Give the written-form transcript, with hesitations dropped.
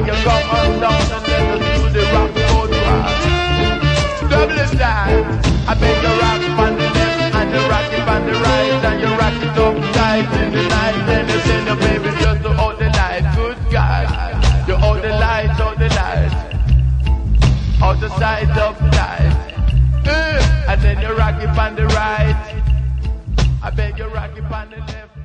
you come on down and let us do the rock boat rock. Double time. I beg you rock on the left and you rock it on the right and you rock it up tight in the night. Then you send your baby just to hold the light. Good God, you hold the light, hold the light. Out the side up tight. And then you rock it on the right. I beg you rock it on the left.